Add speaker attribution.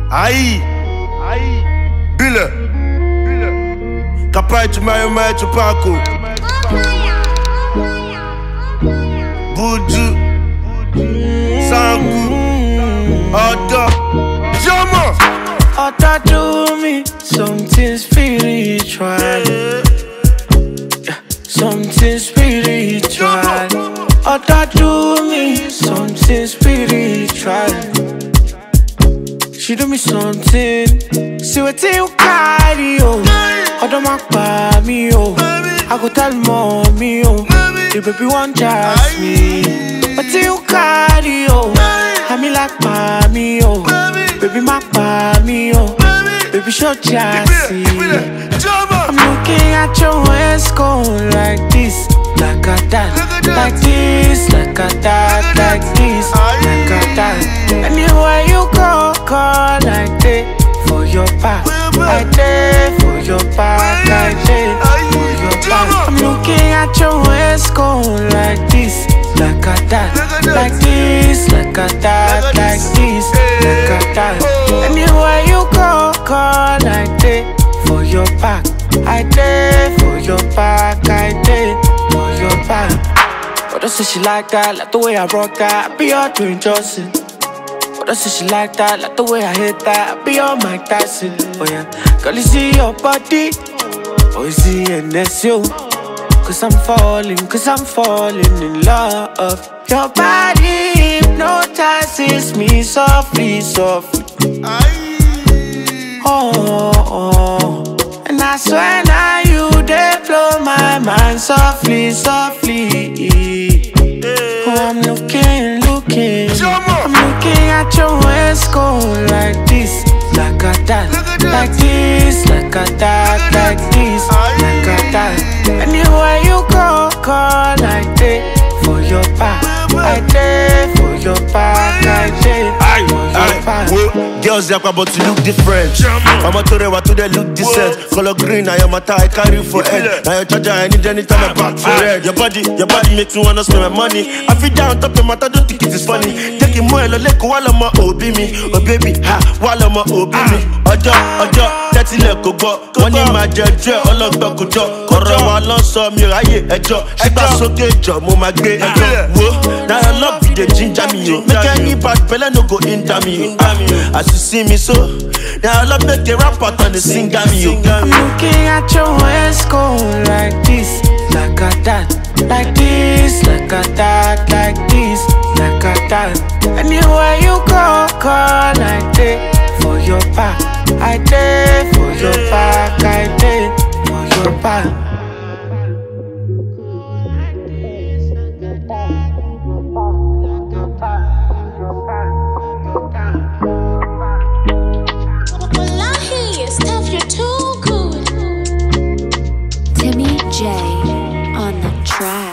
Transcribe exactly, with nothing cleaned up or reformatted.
Speaker 1: Aí, aí, Bila, Bila, capaz de mais mais de Paco, Buju, Sangu, Oda, Jama.
Speaker 2: Oda do me something spiritual, yeah, something spiritual. Oda do me something spiritual. She do me something. See what you carry, oh. Oda ma pa me, oh. I go tell mommy, oh. The baby want just me. But you carry, oh. I me like pa me, oh. Baby ma pa me, oh. Baby show just I'm looking at your waist going like this, like a that, like this, like a that, like this, like a that. Anywhere you go, call like that for your back, like that for your back, like that for your back. I'm looking at your waist going like this, like a that, like this, like a that, like this, like a that. Anywhere you go, call like that for your back, I did for your back, I did for your back. But don't say she like that, like the way I rock that, I be all doing Johnson. But don't say she like that, like the way I hit that, I be all Mike Tyson. Oh yeah, girl you see your body, oh you see and that's you. Cause I'm falling, cause I'm falling in love. Your body hypnotizes me softly, softly. Oh, oh, oh. And I swear now you they blow my mind softly, softly. Oh, I'm looking, looking. I'm looking at your waist going like this, like a that, like this, like a that, like this, like a that. Anywhere you go, call like that for your back, I did for your back, I did for your back.
Speaker 1: Girls yakwa but you look different. Mama to the to the look decent. Color green, I am a tie, carry for head. Now your charger, I need anytime I back for red. Your body, your body makes me wanna spend my money. I feel down top of my don't think it is funny. Taking more like while I'm a obi me, oh baby, ha, while I'm a obi me. Ojo, ojo, that's it like go. One in my jet, all of the kujo. Kora wala so mi raye ejo. She pass okay jo, mo ma gbe ejo. Wo, now I love you the ginger me yo. Make any bad fella no go hinder me. As you see me so, now I love make a rap out on the singer me yo.
Speaker 2: I'm looking at your waist going like this, like a that, like this, like a that, like this, like a that. Anywhere you go, call like that for your back, I did for your back, I did for your back.
Speaker 3: Timmy J on the track.